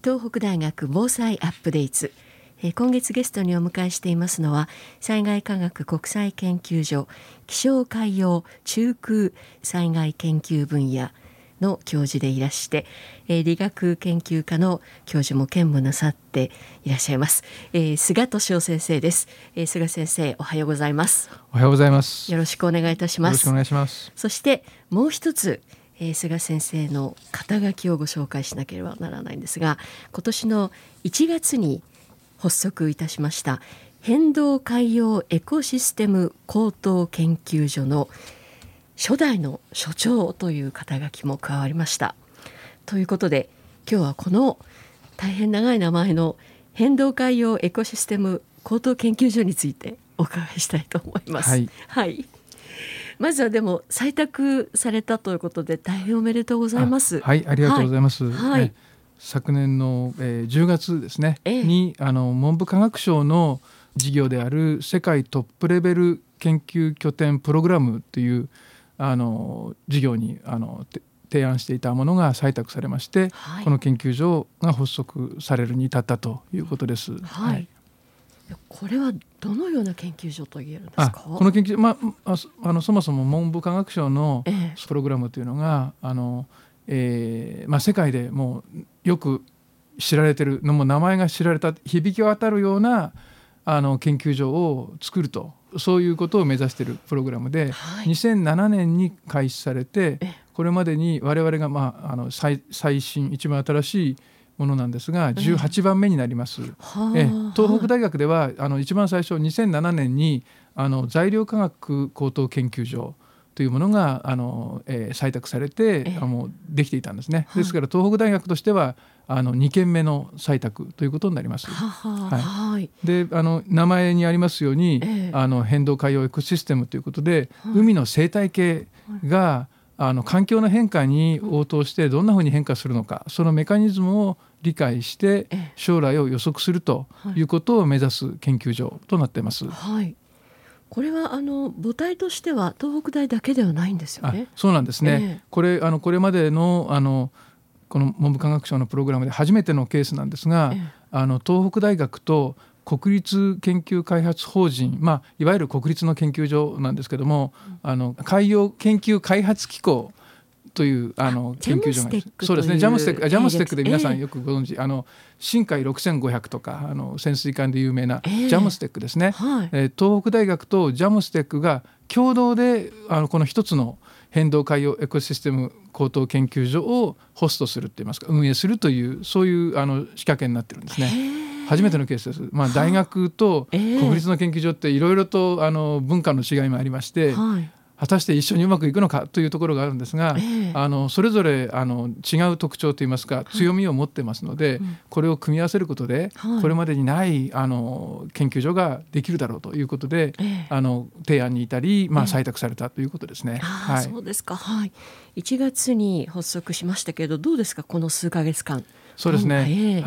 東北大学防災アップデート、今月ゲストにお迎えしていますのは災害科学国際研究所気象海洋中空災害研究分野の教授でいらして、理学研究科の教授も兼務なさっていらっしゃいます、菅俊夫先生です。菅先生、おはようございます。 おはようございます。 よろしくお願いいたします。 よろしくお願いします。 そしてもう一つ、菅先生の肩書きをご紹介しなければならないんですが、今年の1月に発足いたしました変動海洋エコシステム高等研究所の初代の所長という肩書きも加わりました。ということで今日はこの大変長い名前の変動海洋エコシステム高等研究所についてお伺いしたいと思います。 はい、 はい、まずはでも採択されたということで大変おめでとうございます。 はい、ありがとうございます。 はい、 昨年の、10月ですね、に文部科学省の事業である世界トップレベル研究拠点プログラムという事業に提案していたものが採択されまして、はい、この研究所が発足されるに至ったということです。 はいはい、これはどのような研究所と言えるんですか？ この研究所、そもそも文部科学省のプログラムというのが、世界でもうよく知られているのも名前が知られた響き渡るような研究所を作ると、そういうことを目指しているプログラムで、はい、2007年に開始されて、これまでに我々が、最新一番新しいものなんですが18番目になります。東北大学では一番最初2007年に材料科学高等研究所というものが採択されてもうできていたんですね。ですから東北大学としては2件目の採択ということになります。はい、で名前にありますように、変動海洋エコシステムということで、海の生態系が環境の変化に応答してどんなふうに変化するのか、そのメカニズムを理解して将来を予測するということを目指す研究所となっています。 はい、これは母体としては東北大だけではないんですよね。 そうなんですね。これまでのこの文部科学省のプログラムで初めてのケースなんですが、東北大学と国立研究開発法人、いわゆる国立の研究所なんですけども、海洋研究開発機構という研究所があります。そうですね、ジャムステックで皆さんよくご存知、深海6500とか潜水艦で有名なジャムステックですね。東北大学とジャムステックが共同でこの一つの変動海洋エコシステム高等研究所をホストするといいますか運営するというそういう仕掛けになってるんですね。初めてのケースです。大学と国立の研究所っていろいろと文化の違いもありまして、果たして一緒にうまくいくのかというところがあるんですが、それぞれ違う特徴といいますか強みを持ってますので、これを組み合わせることで、これまでにない研究所ができるだろうということで、提案に至り、採択されたということですね。 そうですか。1月に発足しましたけど、どうですかこの数ヶ月間？ そうですね、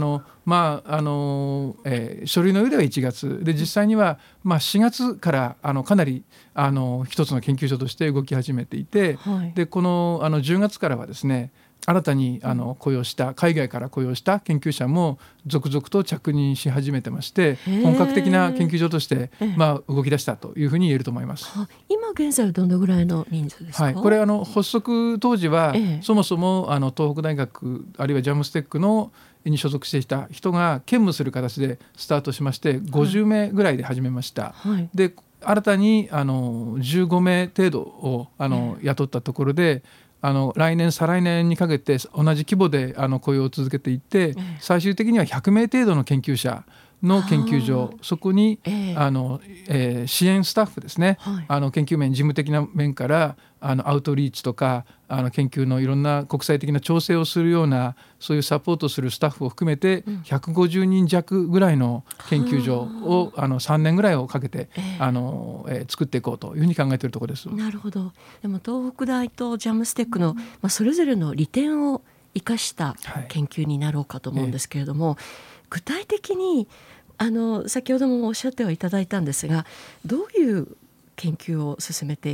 書類の上では1月で、実際には4月からかなり一つの研究所として動き始めていて、でこの10月からはですね、新たに海外から雇用した研究者も続々と着任し始めてまして、本格的な研究所として動き出したというふうに言えると思います。 今現在はどのぐらいの人数ですか？ これ発足当時は、そもそも東北大学あるいはジャムステックに所属していた人が兼務する形でスタートしまして、50名ぐらいで始めました。で新たに15名程度を雇ったところで、来年再来年にかけて同じ規模で雇用を続けていって、最終的には100名程度の研究者の研究所、そこに、支援スタッフですね、研究面事務的な面からアウトリーチとか研究のいろんな国際的な調整をするような、そういうサポートするスタッフを含めて150人弱ぐらいの研究所を3年ぐらいをかけて作っていこうというふうに考えているところです。 なるほど。でも東北大とジャムステックの、それぞれの利点を生かした研究になろうかと思うんですけれども、具体的に先ほどもおっしゃってはいただいたんですが、どういう研究を進めて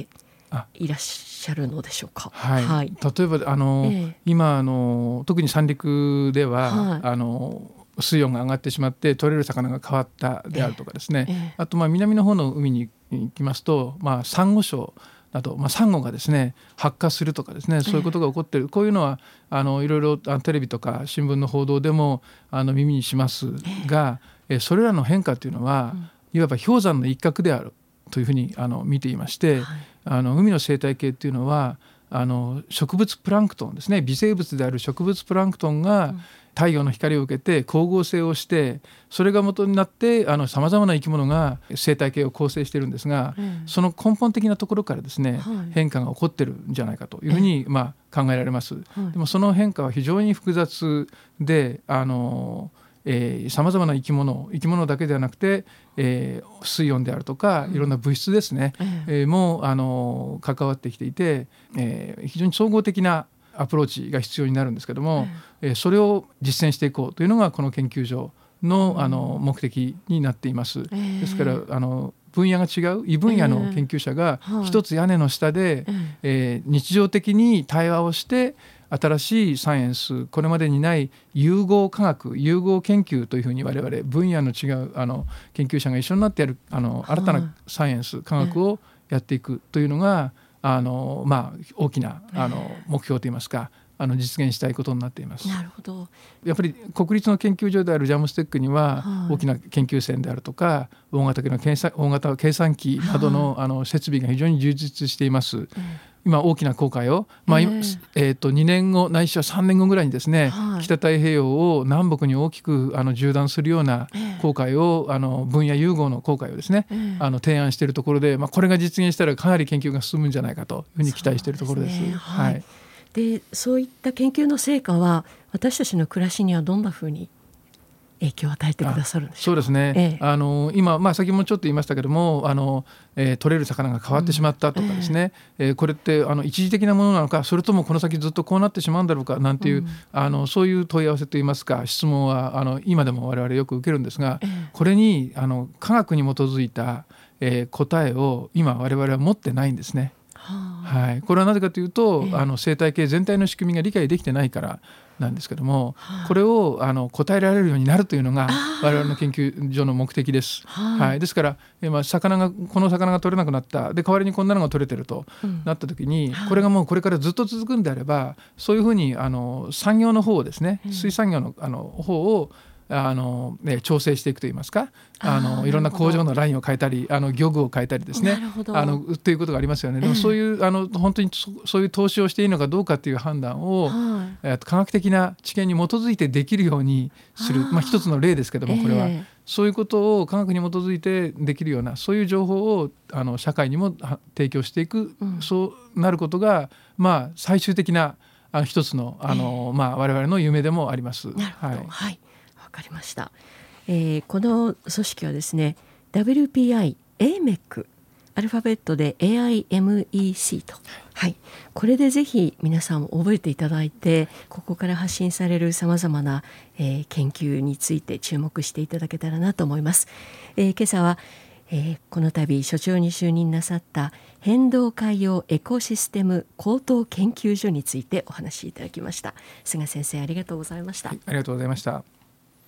いらっしゃるのでしょうか。 はいはい、例えば今特に三陸では、水温が上がってしまって取れる魚が変わったであるとかですね、あと南の方の海に行きますと、サンゴ礁など、サンゴがですね発火するとかですね、そういうことが起こっている、こういうのはいろいろテレビとか新聞の報道でも耳にしますが、それらの変化というのは、いわば氷山の一角であるというふうに見ていまして、海の生態系というのは植物プランクトンですね、微生物である植物プランクトンが太陽の光を受けて光合成をして、それが元になってさまざまな生き物が生態系を構成しているんですが、その根本的なところからですね、変化が起こってるんじゃないかというふうに考えられます。でもその変化は非常に複雑でさまざまな生き物だけではなくて、水温であるとかいろんな物質ですね、も関わってきていて、非常に総合的なアプローチが必要になるんですけども、それを実践していこうというのがこの研究所の、目的になっています。ですから分野が違う異分野の研究者が一つ屋根の下で、日常的に対話をして新しいサイエンス、これまでにない融合科学、融合研究というふうに我々分野の違う研究者が一緒になってやる新たなサイエンス、科学をやっていくというのが大きな目標といいますか実現したいことになっています。 なるほど。 やっぱり国立の研究所であるジャムステックには大きな研究船であるとか大型計算機などの設備が非常に充実しています。今大きな航海を、2年後ないしは3年後ぐらいにですね、北太平洋を南北に大きく縦断するような航海を分野融合の航海をですね、提案しているところで、これが実現したらかなり研究が進むんじゃないかというふうに期待しているところです。 でそういった研究の成果は私たちの暮らしにはどんなふうに影響を与えてくださるんでしょうか。 そうですね、今、先もちょっと言いましたけども取れる魚が変わってしまったとかですね、これって一時的なものなのか、それともこの先ずっとこうなってしまうんだろうかなんていう、そういう問い合わせといいますか質問は今でも我々よく受けるんですが、これに科学に基づいた、答えを今我々は持ってないんですね。これはなぜかというと、生態系全体の仕組みが理解できてないからなんですけども、これを答えられるようになるというのが我々の研究所の目的です。ですから、この魚が取れなくなった、で代わりにこんなのが取れてるとなった時に、これがもうこれからずっと続くんであれば、そういうふうに産業の方をですね、水産業の方を調整していくといいますか、いろんな工場のラインを変えたり漁具を変えたりですねということがありますよね。でもそういう本当にそういう投資をしていいのかどうかという判断を、科学的な知見に基づいてできるようにする、一つの例ですけども、これはそういうことを科学に基づいてできるような、そういう情報を社会にも提供していく、そうなることが最終的な一つの我々の夢でもあります。 なるほど、わかりました。この組織はですね WPI AMEC アルファベットで AIMEC と、これでぜひ皆さん覚えていただいて、ここから発信されるさまざまな、研究について注目していただけたらなと思います。今朝は、この度所長に就任なさった変動海洋エコシステム高等研究所についてお話しいただきました。菅先生、ありがとうございました。 ありがとうございました。